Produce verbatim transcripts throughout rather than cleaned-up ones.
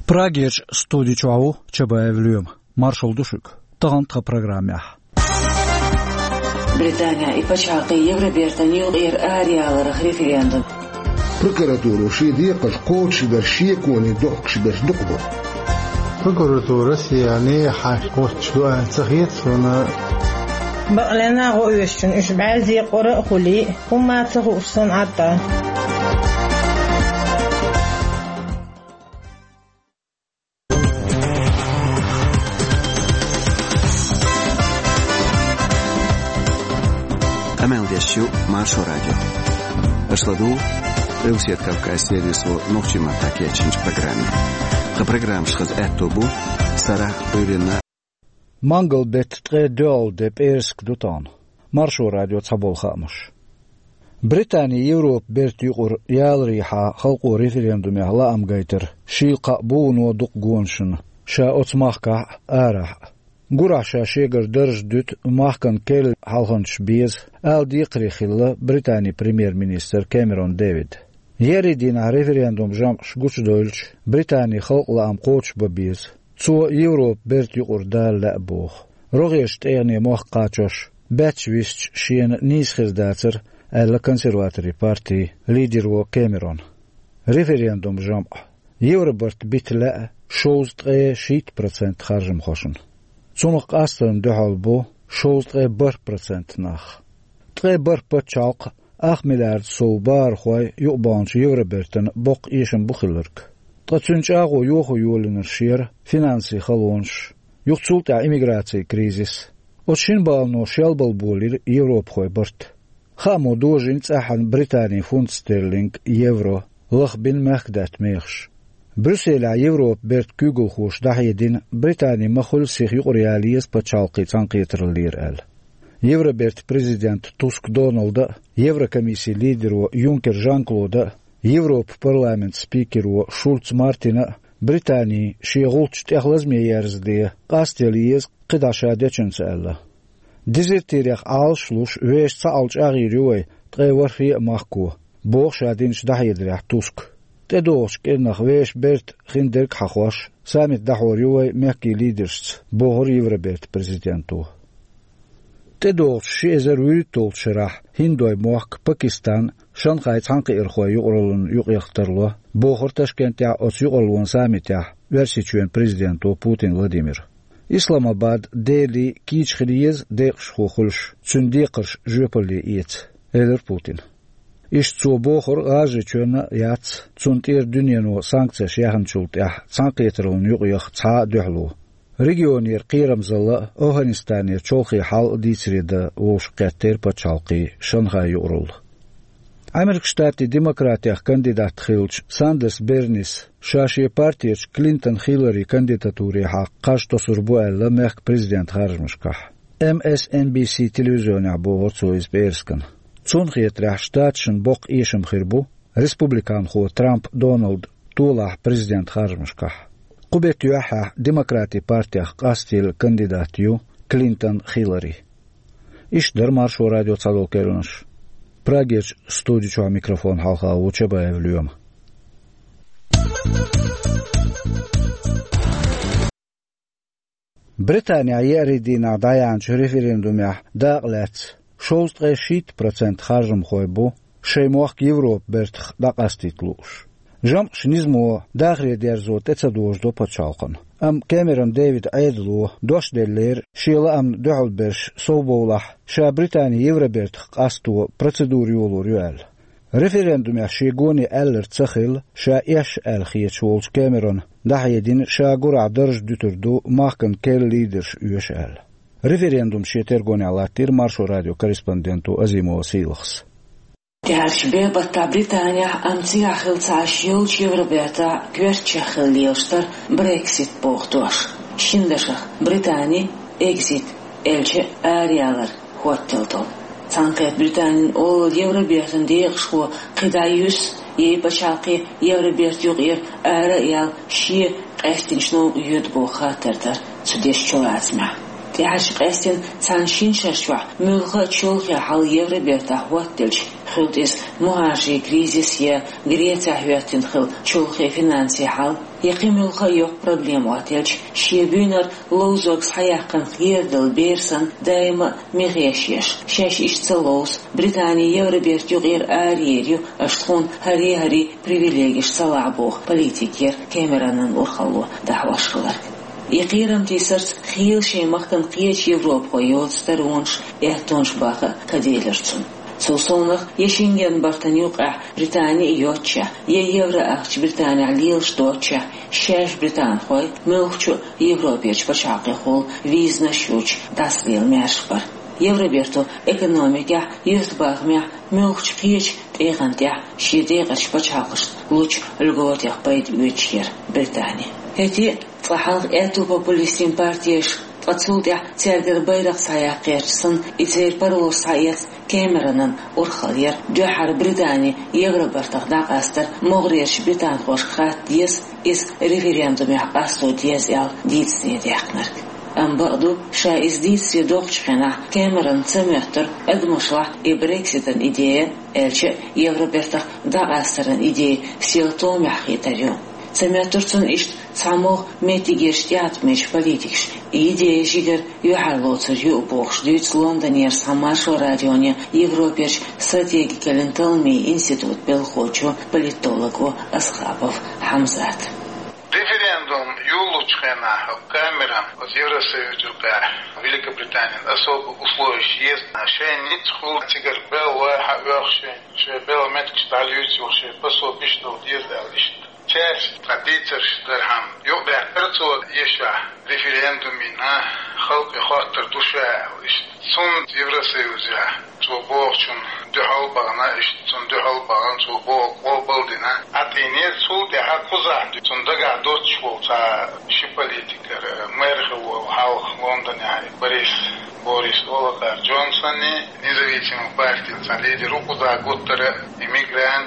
Prageç stodiçavu çabayevlüyüm. Marshall düşük. Tağantqa programya. Britaniya ipaçaqı Yevrobertaniyul er ariyaları referendum. Prokuratūra šī qoçlar şiye koni dokşber dokbo. Prokuratūra siyani qoçlu ansahiyet sonra baqlana qo'yishun ish ba'zi qora xuli hummati xusun atta. Ameldeshu Marshall Radio. Ashладу Русет Кавказ сервису Нохчима такечинч программе. Ха программ шхаз эттобу сара öyrенна Mangel bet tre döl de persk dutan. Marshall Radio tsabol khamush. Britaniya Yevropa bertiqur yalriha xalqu referendum yahla amgayter. Shiqa bunu duq gonshun. Sha otsmaqqa ara. Gurasha sheger derj dut mahkan kel halhanch biz al diqri khilla Britaniya Premier Minister Cameron David. Yeridina referendum jam shguch dolch Britaniya xalqla am qoch babiz. Zu Yevropa bertiqur dal labux. Rogesh terne moqqachosh batchwist shien niskhirdatser alla konservatori parti lider wo Cameron. Referendum jam Yevropart bitla shozt shit procent kharjm khoshun. Zunaq astan dehalbo shozt bar procent nach. tre bar pachalq ach miljard sobar khoy yubanch Yevrobertan boq ishim bukhilirk. Tratsunchago yoxo yolunur şer finansi xalonş. Yuqsulta immigratsiya krizis. Oçin balno şelbal bolir Yevropa khoy bart. Xamo dojin tsahan Britaniya funt sterling euro lix bin maqdat meğş. Brüssel Yevropa bert kügül xoş dahidin Britaniya maxul six yuqriyaliyas pachalqi tsanqitırlir el. Yevроберт prezident Tusk Donalda, Еврокомиссия лидеру Юнкер Жан-Клода, Европа парламент спикеру Шульц Мартина, Британии шиғулч тәхлазме ярзды, қастелиез қидашадечен сәлі. Дезертирях алшлуш веш цаалч ағирюай тғайварфи мақку, боқ шадинш дахидрях Туск. Тедоғш кернах веш берт хиндерк хахваш, самит дахорюай мекки лидершц, боғыр Евроберт президенту. Тедоғш шезер үйріттол шырақ, Хиндой моақ Пакистан, Шанхай цанқы ирхуай юқрылын юқяқтырлы, боғыр Ташкентя оц юқылуын самитя, версичуен президенту Путин Владимир. Исламабад, Дели, Кичхриез, Декшху хулш, Цундеқырш жөпілі ец, Элер Путин. Иш цу боғыр ғажы чөні яц, Цунтер дүниену санкция шяхынчулт ях, цанқы етірілін юқяқ ца дөхлу. Регионер Қирамзалы, Афганистанер чолқи хал дицреда оушқаттер пачалқи Шанхай юрул. Америка штаты демократиях кандидат хилч Сандерс Бернис, шаши партияч Клинтон Хиллари кандидатури хақ қашто сурбу әлі мәк президент харжмышқах. эм эс эн би си телевизионя боғыр цойыз берскан. Цунхиетрях штатшын боқ ешім хирбу, республикан ху Трамп Дональд тулах президент харжмышқах. Qubet yuha Demokrati Partiya qastil kandidatyu Clinton Hillary. İşler Marshall Radio çalol keriniş. Prageç studiyo mikrofon halka uçabayevlüyüm. Britaniya yeridina dayanç referendumya dağlet şost şit procent harjım xoybu şeymoq Yevropa bert daqastitluş. Jam şnizmo dağri derzo tetsadojdo pachalqan. Am Cameron David Aydlu doşdeller şila am duhulberş sobolah şa Britaniya Yevrobert qastu prosedur yolu rüel. Referendum ya şigoni eller tsakhil şa yaş el khiyechwolch Cameron dahiyedin şa gura derj dütürdü mahkan kel lider üyeşel. Referendum şetergoni alatir Marshall Radio korrespondentu Azimo Silx. Derşbe batta Britaniya amtsiya xilsa şil Yevroberta görçe xiliyostar Brexit boğduş. Şindeşik Britaniya exit elçi ariyalar hotelton. Sanqet Britaniya ol Yevrobertin deyişxu qidayus ye başaqi Yevrobert yuqir ara yal şi qestinçno yud bu xatardır. Sudeş çolasma. Derşik estin sanshin şashwa mülgı çolğya hal Yevroberta hotelç xiltis muhaji krizis ye Gretsiya hüyatin xil çolğya finansi hal يقيم الخيوق проблемاتيج شيبينر لوزوكس حياقن غيردل بيرسن دايما مغيشيش شاش اشتلوس بريطانيا يوربيرتيو غير آريريو اشتخون هري هري بريفيليجيش صلاعبوخ بوليتيكير كاميرانن ورخلو دعواش خلق يقيرم تيسرت خيل شي مخكن قيش يوروب قيود سترونش احتونش باقا كديلرتون سوسونخ يشينجن برتانيوقع بريطانيا يوتشا ييورا اخش بريطانيا عليلش دوتشا شاش بريطان خوي ملخشو يوروبيش بشاقي خول ويزنا شوش داسليل ماشبر يوروبيرتو اكونوميكا يوثباغميا ملخش قيش تيغنتيا شيديغش بشاقش لوش الغوتيخ بايد ويتشير بريطانيا هتي فحالق اتو بوبوليستين بارتيش قصودع تيرجر بيرق سايا قيرسن إتير برلو سايت كاميرانن ورخالير جوحر بريطاني يغربرتق داق أستر مغريش بريطان خوش خات ديس إس ريفيريندوم يحقاستو ديس يال ديت سنيد يحقنرك أم بعضو شا إس ديت سيدوغ شخنا كاميران تميتر أدمشلع إبريكسيتن إيديا إلش يغربرتق داق أسترن إيديا سيلتوم يحقيتريو سمعترتون إشت سامو ميتيجيشتيات مش بوليتيكش إيديا جيجر يحلوتر يوبوخش ديوت لندنير ساماشو راديونيا يوروبيش стратегика لنتلمي إنستитут بالخوچو политологу أصحابов حمزات Референдум юлучхена камерам от Евросоюза Великобритании особо условия есть. Шей нет хул тигр бел ва вахши, шей бел метк сталюти, шей пособиш до ездалиш. Часть традиций штерхам. Юбер перцу еша референдумина халк хатер душа иш. Сун Евросоюза Цубохчун духал багана иш сун духал баган цубох болболдина. Атинер сул деха кузан. Сун дага дочволца ши политикер мэрху хал Лондоне Борис Борис Олакар Джонсони независимый партия лидер укуда готтера иммигрант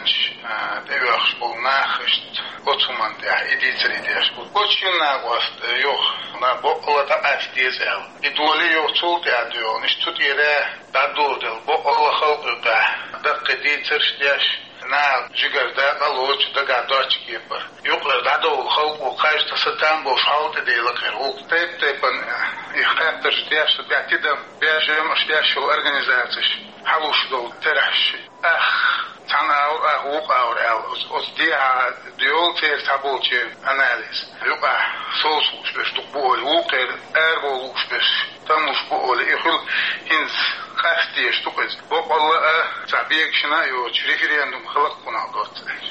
девяхш полнах Отсуман да идицери деш. Почина гост ёх на боклата астезел. И доле ёх цулте адё, ништут ере дадодел бокла халкыга. Да кедицер штяш на жигарда алоч да гадач кепер. Ёклар дадол халку кайшта сатан бо шалте делакер. Ок теп тепен их хаттер штяш да тидам бежем штяш организацияш. Халуш дол тераш. Ах Tanau ahuk aurel os dia diol ter tabulche analis. Lupa sosus bes tu boy uker ervolus bes tamus boy ihul ins khasties tu bes boqalla tabiekshna yo referendum khalaq kunagot.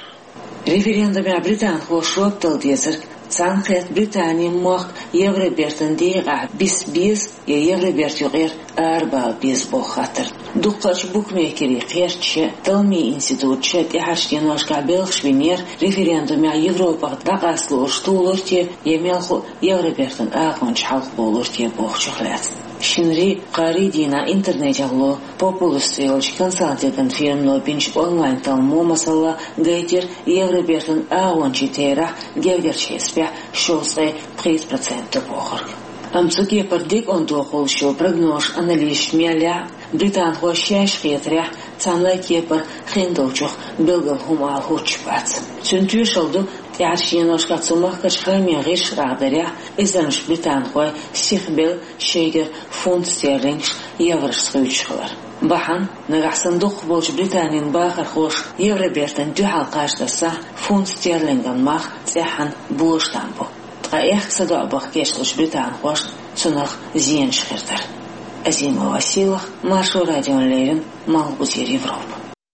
Referendum ya Britan xoşroq dil dezir Sanqet Britaniya moq Yevrobertin deyiqa bis bis ya Yevrobert yoqir arba bis bo xatir. Duqqaç bukmekeri qerçi Tilmi institutçi tehashtin oshka belxshviner referendum ya Yevropa daqaslu shtulurti yemelxu Yevrobertin aqonch xalq bolurti boqchuqlat. Shinri qaridina internetjallo populistiyolch konsultagin firmno binch online talmo masala gaytir Yevrobertin aqonchi tera gergerchespia shosre тридцать процентов boqorg. Амцуки пардик он дохол шо прогноз анализ мяля Британ хошяш хетря цанла кепер хиндолчух белгал хумал хочпац. Цунтюшалду тяшиношка цумахкаш хами гиш радаря изанш Британ хой сихбел шейгер фунт стерлингш еврошсхучхлар. Бахан нагасандух болч Британин бахар хош Евробертен дюхал каштаса фунт стерлинган мах цехан булштамбо. Траех садабах кешлыш Британ хош цунах зиен шхертар. Азима Василах, Маршо Радион Левин, Малбузир Европа.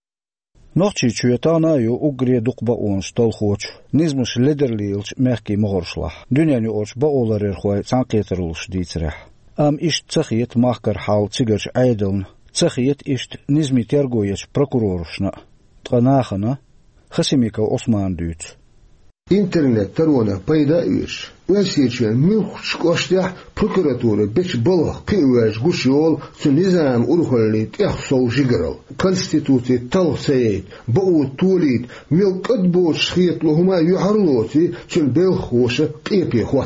Нохчи чуятана ю угре дукба он столхоч. Низмуш ледерлилч мехки могоршлах. Дюняни оч ба оларер хой санкетерлуш дицрех. Ам ишт цахиет махкар хал цигерч айдылн. Цахиет ишт низми тергояч прокурорушна. Тганахана Хасимика Осман дүйт. Интернет тарона пайда иш. Васичен мюхч коштя прокуратура беч балах пиваш гушиол сунизам урхолит эхсол жигарал. Конституция талсейт, бау тулит, мелкат бош хиет лохума юхарлоти чен бел хоша пепе хваттуа.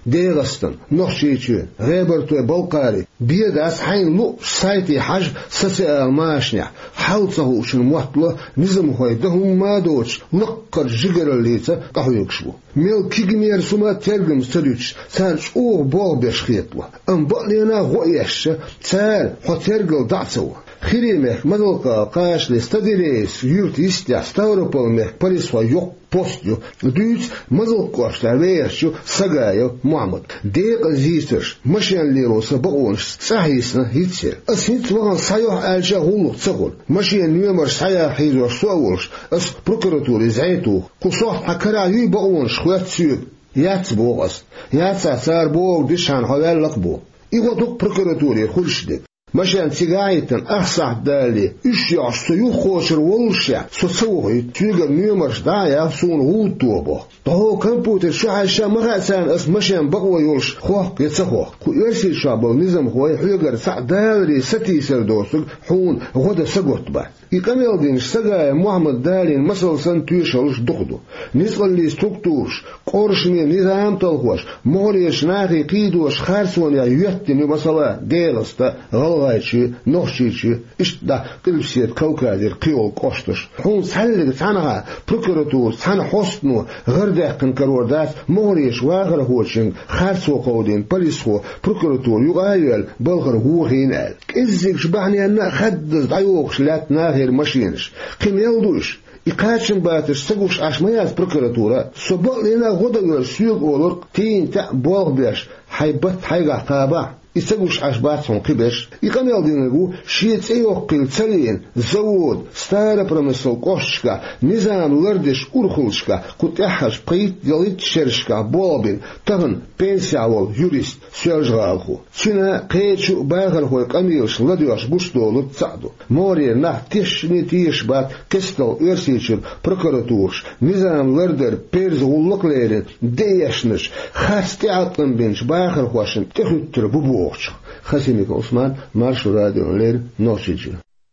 ديغستن نخشيتشو غيبرتو بلقاري بيداس حين لو سايتي حج سسأل ماشنع حوصه وشن موطلة نزم هاي دهم ما دوش لقر جگر الليتا قهو يكشبو ميل كيجمير سما ترجم سريتش سانش اوه بول بيشخيطلة ام بقلينا غويش سال حترجل دعسو خيريمك مدلقا قاش لستدريس يورتي استيا ستاوروبول مك بريسوا يوق постью дуть мазалкош лавешчу сагаю мамот дек зистер машин лироса баонш сахисна хитсе асит ван саях алжа гулук цогол машин номер сая хизо соулш ас прокуратуре зайту кусох акараи баонш хватсю яцбогас яца цар бог дишан хаваллакбо иготук прокуратуре хулшдек مشان تيجايتن أحسح دالي إيش يعصو يخوشر والشع سوسوه تيجر نيمرش دايا سون هو توبه تهو كمبيوتر شعشة مغاسان اس مشان بقوى يولش خواه يتسخوه كو يرسي شابل نظام خواه حيقر سع دالي ستي سردوسك حون غدا سقوت با يكمل دينش سقايا محمد دالي مسل سن تيشلش دخدو نسقل لي ستوكتوش قرشني نظام تلخوش مغريش ناخي قيدوش خارسون يا يوتني مسلا ديغستا غلغ غايتشي نوشيتشي إشتا قلبسيت كوكادير قيول قوشتش حون سحلق تعنها بروكوراتور تعنى حسنو غرداقن كروردات مغريش واغر هوشنگ خارسو قودين بوليسو بروكوراتور يغايل بلغر هوغين آل إزيك شبعني أنا خدز دايوغش لاتنا غير ماشينش قيم يلدوش إقاشن باتش سقوش عشميات بروكوراتورا سبق لنا غدغر سيوغ أولر تين تا بوغ بيش حيبت حيقع قابع يسقوش عشباتهم قبش يقمل دينغو شيت ايوقل تسلين زود ستارة برمسل قوشكا نظام لردش أرخلشكا كتاحش قيت يليت شرشكا بولبين تغن بنسيعول يوريست سيرجغالخو سينا قيتشو باغر هو قميلش لديوش بوشتولو تساعدو موري نح تيشني تيشبات كستل إرسيشر بروكوراتورش نظام لردر بيرز غلق ليرين ديشنش خاستي عطن بينش باغر هوشن تخيطر ببو خسيمك عثمان مارش راديو لير نوشيجي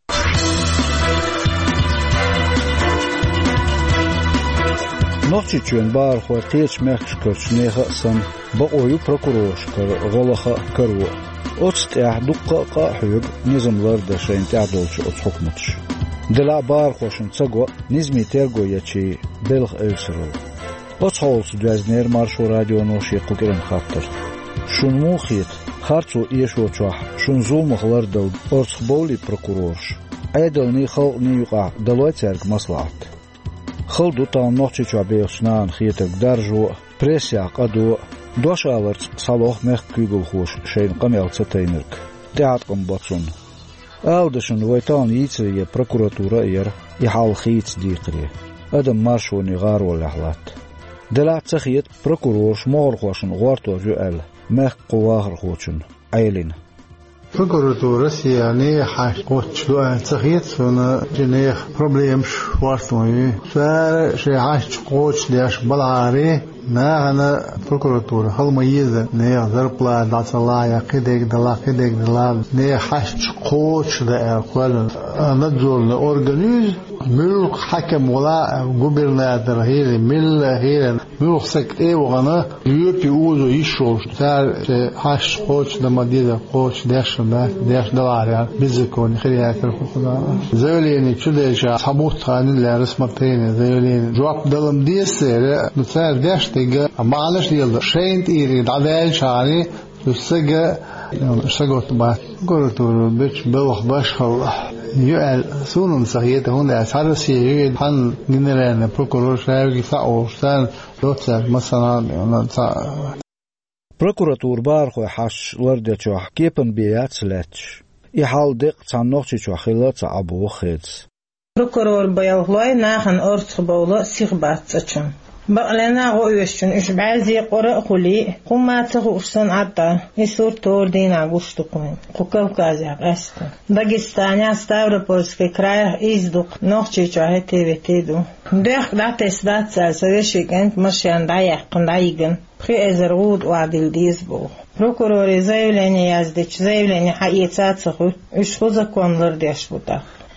نوشيجين بار خو قيش مخشكرش نيخا سن بقويو بروكوروش كر غلخا كرو اوتست احدق قاحيق نظام لرد شين تعدولش اوت حكمتش دلا بار خوشن تسقو نزمي تيرغو يچي بلخ ايسرو اوت هولس دوزنير مارش راديو نوشيقو كرن خاطر شون موخيت خارцу иешочах шун зул махлардал орцболи прокурорш айдални хални юqa далоцерг маслат халду та нохчи чабеснан хиетек даржу прессия qaду дошаларц салох мех кюгл хош шейн qamелцатейнерк театром бацун алдышын вайтан ицрие прокуратура ер ихал хиц диқри адам маршуни гарол ахлат دلعت سخيت بروكوروش مغر خوشن غارتو جوال مخ قواهر خوشن عيلين بروكوراتور يعني حقوش سخيت سونا جنيخ بروبليم شوارتوي فار شي عاش قوش ليش بلعاري ما أنا بروكوراتور هل ميزة نيا ضربلا دعسلايا كديك دلا كديك دلا نيا حاش قوش ده قال نزول أورجانيز ملك حكم ولا غوبرناتور هيري مل هيري ملك سك إيه وغنا يوبي أوزو يشوف تار حاش قوش ده مديدة قوش داش ما داش دلار يعني بيزكون خليها كرفنا زوليني كده جا حبوط خانين اللي رسمتين زوليني جواب دلم ديسير نصير داش تيجا معلش يلا شين تيري دعدال شعري تسجى سجوت بعد قرطور بيش بلخ بشخل يقال سونم صحيح هون أسعار سيري حن جنرال بروكورور شايف فاو شان لوتسر مثلا يعني بروكوراتور بارخو حش ورد شو كيبن بيات سلاتش يحال دق تصنعش شو خلات أبو خيز بروكورور بيالله ناخن أرث بولا سيغبات تشم بقلنا غويشن إش بعزي قرأ خلي قم تغوشن عطا يسور تور دينا غوشتقمن قوكاوكازيا قاستن داغستانيا ستاوروبольский край издук нохчи чахете ветеду дэх датес датса совещикент машан даяк кындайгын при эзергуд вадил дизбу прокурор заявление яздыч заявление хаиецацху үш законлар дешбута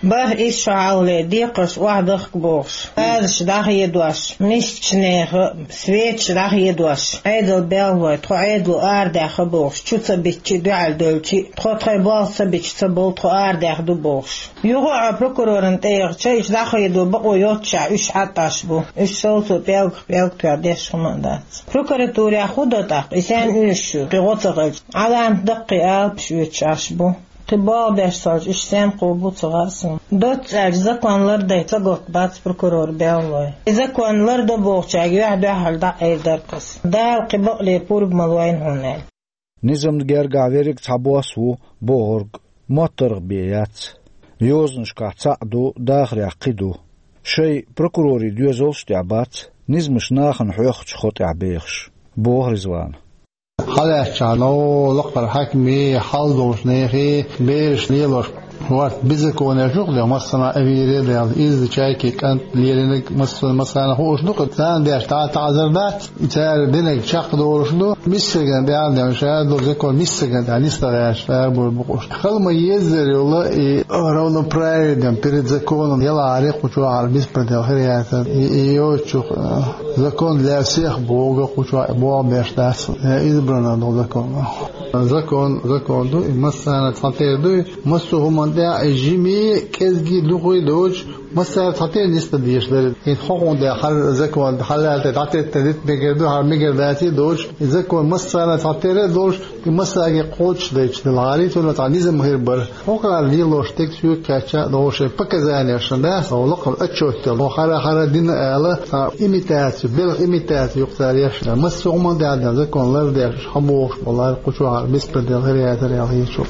باه إيش عاولة ديقش واحدخ بوش هذا شداخ يدوش مش شنيخ سويت شداخ يدوش عيدل بيلوي تخو عيدل آرداخ بوش شو تبتشي دعال دولشي تخو تخيبال سبتش تبول تخو آرداخ دو بوش يوغو بروكورورن تيغ شايش داخ يدو بقو يوتشع إيش حتاش بو إيش سوتو بيلغ بيلغ تياديش خماندات بروكوراتوريا خودتاق إسان إيشو قيغوتغل علام دقي آل بشويتشاش بو قبال بيشتاج إشتان قوبو تغاسم دوت أجزا كوان لردي تغوط بات بروكورور بيالوي إذا كوان لردو بوغشاق يوحدو أحل دا أي دركس دال قبال لي بورب ملوين هونال نظام دقارقع ويريك تحبواسو بوغرق موترغ بيات يوزنشكا تعدو داخل يعقدو شي بروكوروري ديوزولش تعبات نظمش ناخن حيوخش خوت عبيخش بوغ رزوان حالا چانو لقبر حکمی حال دوش نیخی بیش لیلوش وقت بزکونه شغل مثلا أبيري ده إذا شايك كان ليرينك مثلا مثلا هو شنو قد كان ده تاع تعذرات تاع بينك شق دور شنو مسجن ده عنده مش هذا ذكر مسجن ده نستريش فابو بقوش خل ما يزر والله راونا برايد ده بريد زكون يلا عريق وشو على بيسبر ده خيرات يو شو زكون لا سيخ بوغ وشو بوغ بيشتاس إذا برنا ده زكون زكون زكون دو مثلا تفاتير دو مسوهم ده جيمي كزجي دوغي دوج مثلا تفاتير نسبة ديش ده إن خون ده حال زكون حال تعطي تدت بيجدو هر ميجر ذاتي دوج زكون مثلا تفاتير دوج مثلا يقولش ده العاريت ولا تعليزم غير بر وقع ليلوش تكسيو كاتشا دوش بكزاني عشان ده سولق أتشوت لو خلا خلا دين على إيميتات بلغ إيميتات يقتريش مسوهم ده زكون لر ده حبوش والله قشوا بيسبر ده غير هذا هي شغل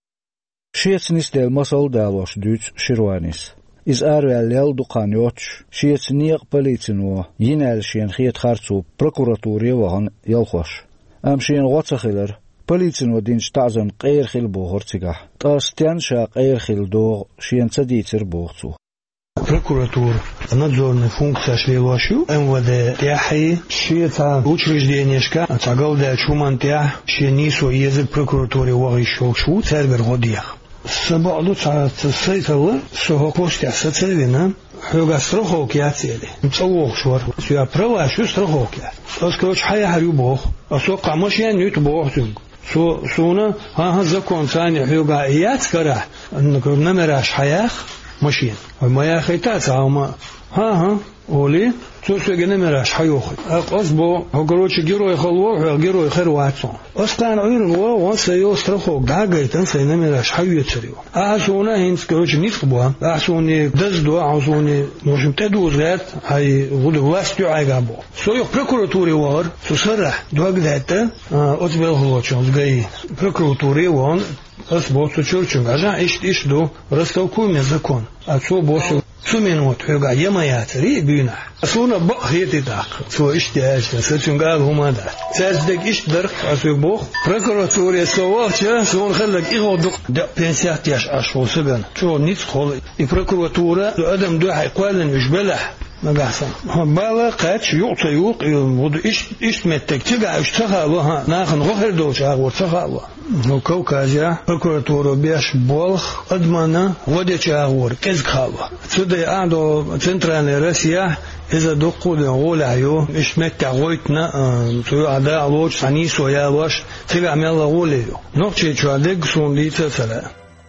شيتنيس دل مسول دالوش دوتش شيروانيس إز أروال دقانيوتش شيتنيق بليتنو ينال شين خيت خارتو بروكوراتوري وهن يلخوش أم شين غوتخيلر بليتنو دينش تعزن قير خيل بوغرتيقح تاستيان شا قير خيل دوغ شين تديتر بوغتو прокуратура, надзорная функция шлилошу, МВД, тяхи, шиета учреждениешка, а тагалда чуман тях, шенисо язык прокуратуре вагишо шу, цербер годиях. Сабаду цацайтала, сого костя сацервина, хёга страховки ацели. Цалох швар, сюа права шу страховки. Оскоч хая харю бог, а со камош я нют бог тюнг. Со сона, ха закон цани хёга яцкара, намераш хаях, ماشين وما يا خيتات هما ها ها ولي توسو جنمراش حيوخ اقصبو هقروش جيرو يخلوه جيرو يخير واتسون اصلا عيرو وانسيو استرخو داغيتن سينمراش حيو يتريو احسونا هنس كروش نيسقبوا احسوني دزدو احسوني مشم تدوزات هاي غدو واستو عيغابو سويو بروكوراتوري وار سوسرح دوغدات اوتبل هلوچون جاي بروكوراتوري وان أصبحت تشوفون عشان إيش إيش دو رستوكوا من زكون أتصو بوسو سمينوت حقا يما ياتري بينا أصونا بق هيتي داق سو إيش تاج ساتشون قال هما دا تاجدك إيش درك أصو بوخ بروكوراتوري سواه شا سون خلك إيغو دق دا بنسيات ياش أشفو سبن شو نيتخل البروكوراتورة أدم دو حيقوالن يشبلح ما بحثن بالا قاتش يعطي يوق يوض إيش إيش متك تجا إيش تخالوها ناخن غير دوش أقول تخالوه وكوكازيا بروكوراتورو بيش بولخ أدمانا وديش أقول كذ خالوه تدي أعدو تنتران روسيا إذا دقوا لغولا يو إيش متى غويتنا سوي أعداء لوش سانيس ويالوش تجا عمل غوليو نقطة شو عدق سون دي تسلا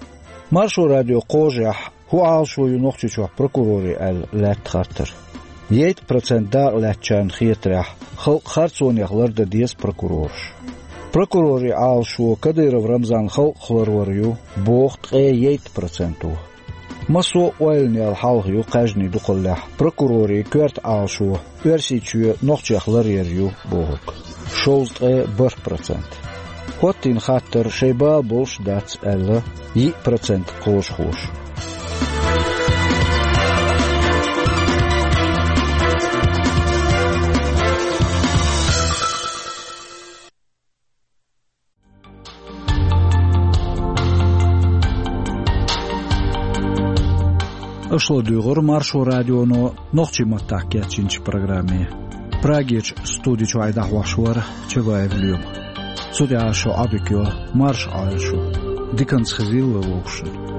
مارشو راديو قوجح هو عالشو ينقطة شو بروكوروري ال لا تخاطر يت процент دا لا تشان خيترح خلق خارصون يخلر دا ديس بروكورورش بروكوروري عالشو كدير رمضان خلق خلروريو بوخت اي يت процентو مسو ويلني الحالغيو قاجني دقلح بروكوروري كورت عالشو ورسيتشو نقطة يخلر يريو بوغك شوزت اي بر процент خوتين خاطر شيبا بولش داتس ال ي процент قوش خوش Ошло дюгор маршо радионо нохчи маттакет чинч программе. Прагич студич айдах вашвар чеваев люм. Судя шо абикё марш айлшо. Диканс хвилла вошен.